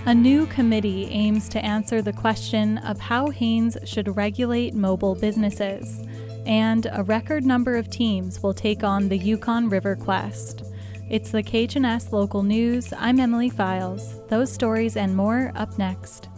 A new committee aims to answer the question of how Haines should regulate mobile businesses, and a record number of teams will take on the Yukon River Quest. It's the KHNS Local News. I'm Emily Files. Those stories and more up next.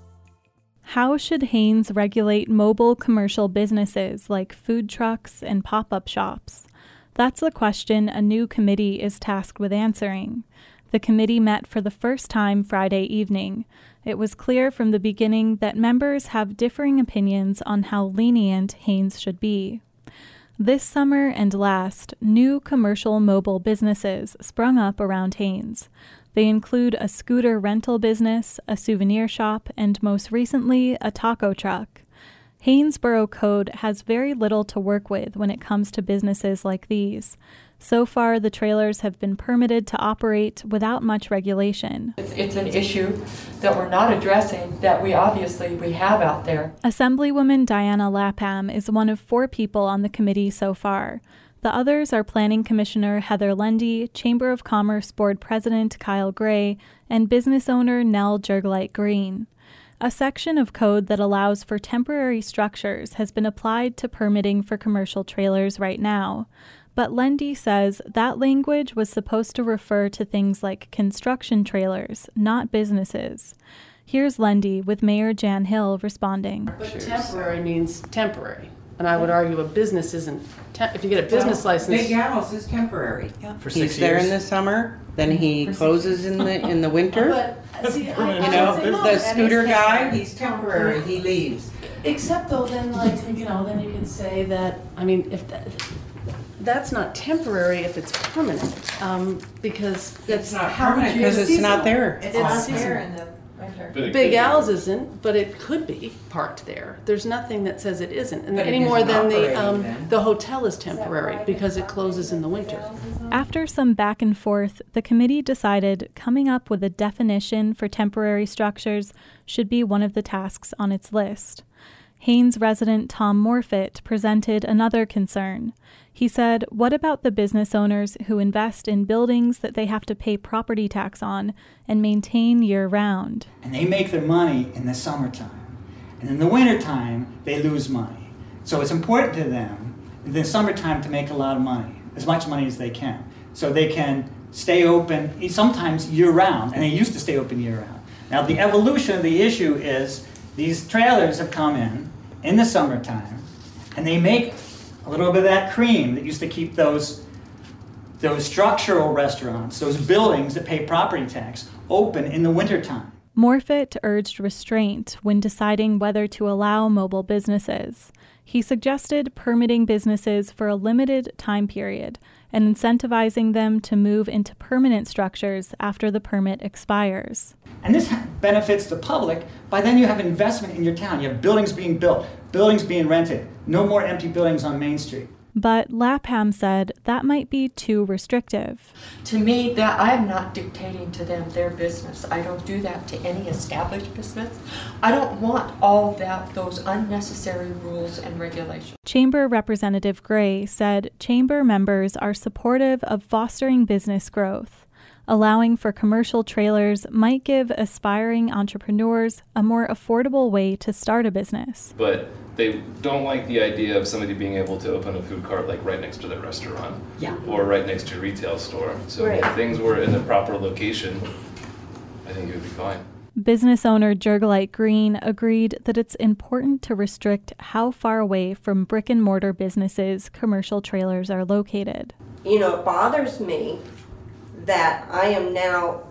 How should Haines regulate mobile commercial businesses like food trucks and pop-up shops? That's the question a new committee is tasked with answering. The committee met for the first time Friday evening. It was clear from the beginning that members have differing opinions on how lenient Haines should be. This summer and last, new commercial mobile businesses sprung up around Haines. They include a scooter rental business, a souvenir shop, and most recently, a taco truck. Haines Borough Code has very little to work with when it comes to businesses like these. So far, the trailers have been permitted to operate without much regulation. It's an issue that we're not addressing that we have out there. Assemblywoman Diana Lapham is one of 4 people on the committee so far. The others are Planning Commissioner Heather Lundy, Chamber of Commerce Board President Kyle Gray, and business owner Nell Jergelite Green. A section of code that allows for temporary structures has been applied to permitting for commercial trailers right now. But Lundy says that language was supposed to refer to things like construction trailers, not businesses. Here's Lundy with Mayor Jan Hill responding. But temporary means temporary. And I would argue a business isn't, if you get a business license. Big Al's is temporary. Yeah. For 6 years. He's there in the summer, then he closes in the winter. But, see, the scooter guy, he's temporary, he leaves. Except though, then then you can say that, if that's not temporary if it's permanent, because it's not permanent because it's not there. It's not there in the winter. Big Al's isn't, but it could be parked there. There's nothing that says it isn't, and but any more than the hotel is temporary because it closes in the winter. After some back and forth, the committee decided coming up with a definition for temporary structures should be one of the tasks on its list. Haines resident Tom Morfitt presented another concern. He said, what about the business owners who invest in buildings that they have to pay property tax on and maintain year-round? And they make their money in the summertime. And in the wintertime, they lose money. So it's important to them in the summertime to make a lot of money, as much money as they can. So they can stay open, sometimes year-round, and they used to stay open year-round. Now the evolution of the issue is these trailers have come in the summertime, and they make a little bit of that cream that used to keep those structural restaurants, those buildings that pay property tax, open in the wintertime. Morfitt urged restraint when deciding whether to allow mobile businesses. He suggested permitting businesses for a limited time period and incentivizing them to move into permanent structures after the permit expires. And this benefits the public. By then you have investment in your town. You have buildings being built, buildings being rented, no more empty buildings on Main Street. But Lapham said that might be too restrictive. To me, that I'm not dictating to them their business. I don't do that to any established business. I don't want all those unnecessary rules and regulations. Chamber Representative Gray said chamber members are supportive of fostering business growth. Allowing for commercial trailers might give aspiring entrepreneurs a more affordable way to start a business. But they don't like the idea of somebody being able to open a food cart right next to their restaurant, or right next to a retail store. So if things were in the proper location, I think it would be fine. Business owner Jergelite Green agreed that it's important to restrict how far away from brick and mortar businesses commercial trailers are located. It bothers me that I am now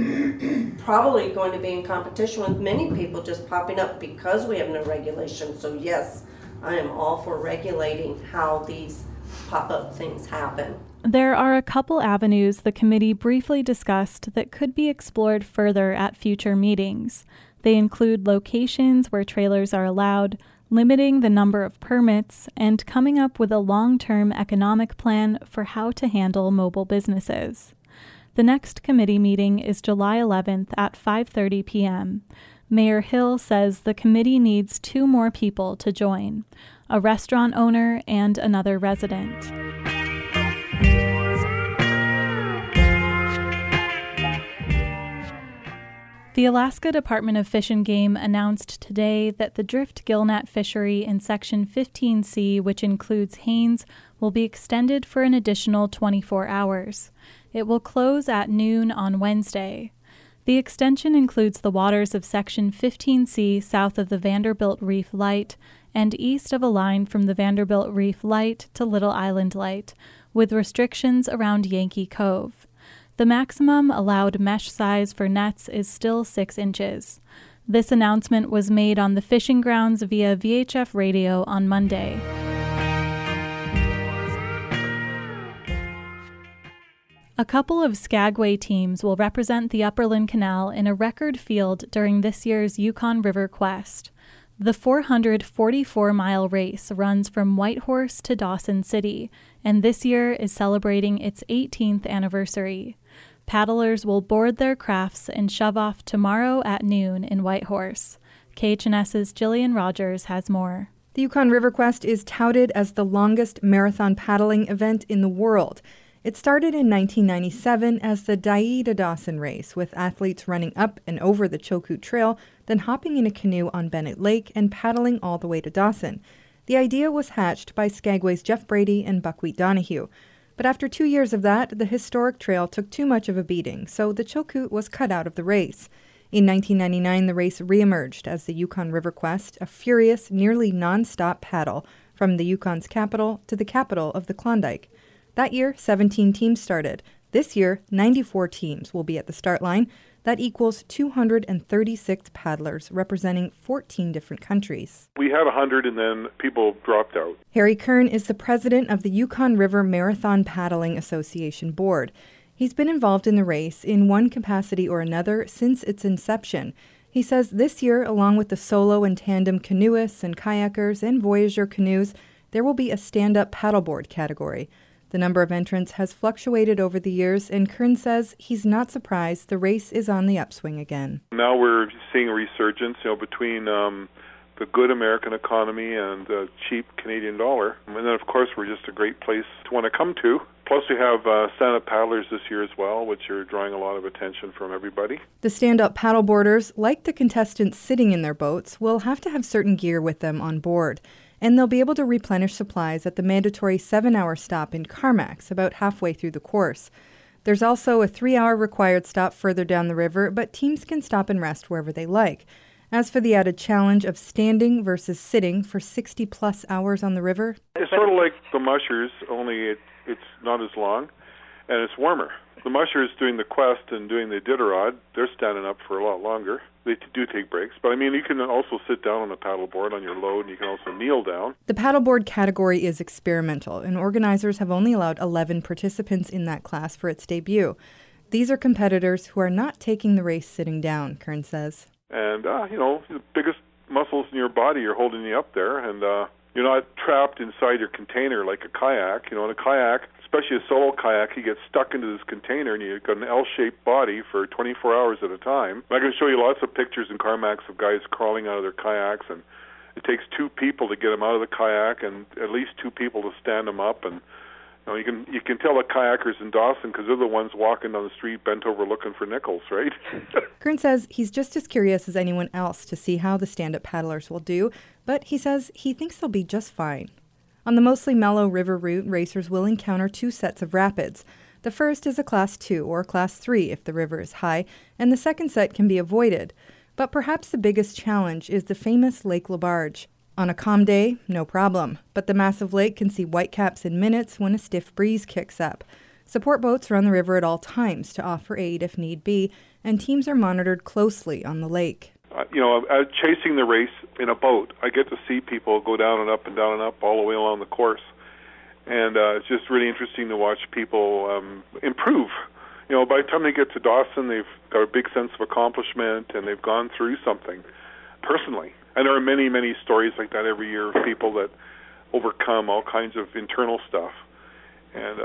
probably going to be in competition with many people just popping up because we have no regulation. So yes, I am all for regulating how these pop-up things happen. There are a couple avenues the committee briefly discussed that could be explored further at future meetings. They include locations where trailers are allowed, limiting the number of permits, and coming up with a long-term economic plan for how to handle mobile businesses. The next committee meeting is July 11th at 5:30 p.m. Mayor Hill says the committee needs 2 more people to join, a restaurant owner and another resident. The Alaska Department of Fish and Game announced today that the drift gillnet fishery in Section 15C, which includes Haines, will be extended for an additional 24 hours. It will close at noon on Wednesday. The extension includes the waters of Section 15C south of the Vanderbilt Reef Light and east of a line from the Vanderbilt Reef Light to Little Island Light, with restrictions around Yankee Cove. The maximum allowed mesh size for nets is still 6 inches. This announcement was made on the fishing grounds via VHF radio on Monday. A couple of Skagway teams will represent the Upperland Canal in a record field during this year's Yukon River Quest. The 444-mile race runs from Whitehorse to Dawson City, and this year is celebrating its 18th anniversary. Paddlers will board their crafts and shove off tomorrow at noon in Whitehorse. KHNS's Jillian Rogers has more. The Yukon River Quest is touted as the longest marathon paddling event in the world. It started in 1997 as the Dai to Dawson race, with athletes running up and over the Chilkoot Trail, then hopping in a canoe on Bennett Lake and paddling all the way to Dawson. The idea was hatched by Skagway's Jeff Brady and Buckwheat Donahue. But after 2 years of that, the historic trail took too much of a beating, so the Chilkoot was cut out of the race. In 1999, the race reemerged as the Yukon River Quest, a furious, nearly non-stop paddle from the Yukon's capital to the capital of the Klondike. That year, 17 teams started. This year, 94 teams will be at the start line. That equals 236 paddlers representing 14 different countries. We had 100 and then people dropped out. Harry Kern is the president of the Yukon River Marathon Paddling Association Board. He's been involved in the race in one capacity or another since its inception. He says this year, along with the solo and tandem canoeists and kayakers and Voyager canoes, there will be a stand-up paddleboard category. The number of entrants has fluctuated over the years, and Kern says he's not surprised the race is on the upswing again. Now we're seeing a resurgence, between the good American economy and the cheap Canadian dollar. And then, of course, we're just a great place to want to come to. Plus, we have stand-up paddlers this year as well, which are drawing a lot of attention from everybody. The stand-up paddleboarders, like the contestants sitting in their boats, will have to have certain gear with them on board. And they'll be able to replenish supplies at the mandatory 7-hour stop in Carmacks, about halfway through the course. There's also a 3-hour required stop further down the river, but teams can stop and rest wherever they like. As for the added challenge of standing versus sitting for 60-plus hours on the river, it's sort of like the mushers, only it's not as long, and it's warmer. The mushers doing the quest and doing the Iditarod, they're standing up for a lot longer. They do take breaks, but you can also sit down on a paddleboard on your load, and you can also kneel down. The paddleboard category is experimental, and organizers have only allowed 11 participants in that class for its debut. These are competitors who are not taking the race sitting down, Kern says. And, the biggest muscles in your body are holding you up there, and you're not trapped inside your container like a kayak. In a kayak, especially a solo kayak, you get stuck into this container and you've got an L-shaped body for 24 hours at a time. I can show you lots of pictures in Carmacks of guys crawling out of their kayaks, and it takes 2 people to get them out of the kayak and at least 2 people to stand them up. And you can tell the kayakers in Dawson because they're the ones walking down the street bent over looking for nickels, right? Kern says he's just as curious as anyone else to see how the stand-up paddlers will do, but he says he thinks they'll be just fine. On the mostly mellow river route, racers will encounter 2 sets of rapids. The first is a Class 2 or Class 3 if the river is high, and the second set can be avoided. But perhaps the biggest challenge is the famous Lake Labarge. On a calm day, no problem, but the massive lake can see whitecaps in minutes when a stiff breeze kicks up. Support boats run the river at all times to offer aid if need be, and teams are monitored closely on the lake. Chasing the race in a boat, I get to see people go down and up and down and up all the way along the course. And it's just really interesting to watch people improve. By the time they get to Dawson, they've got a big sense of accomplishment and they've gone through something personally. And there are many, many stories like that every year of people that overcome all kinds of internal stuff. And,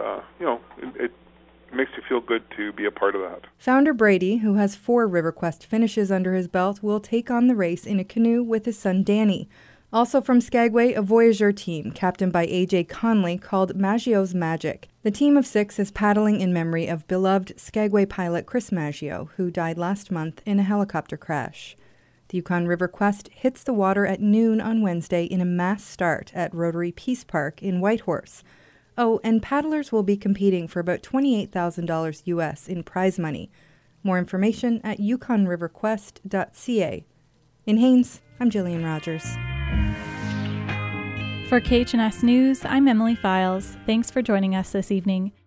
it makes you feel good to be a part of that. Founder Brady, who has 4 RiverQuest finishes under his belt, will take on the race in a canoe with his son Danny. Also from Skagway, a Voyageur team, captained by A.J. Conley, called Maggio's Magic. The team of 6 is paddling in memory of beloved Skagway pilot Chris Maggio, who died last month in a helicopter crash. The Yukon River Quest hits the water at noon on Wednesday in a mass start at Rotary Peace Park in Whitehorse. Oh, and paddlers will be competing for about $28,000 US in prize money. More information at yukonriverquest.ca. In Haines, I'm Jillian Rogers. For KHNS News, I'm Emily Files. Thanks for joining us this evening.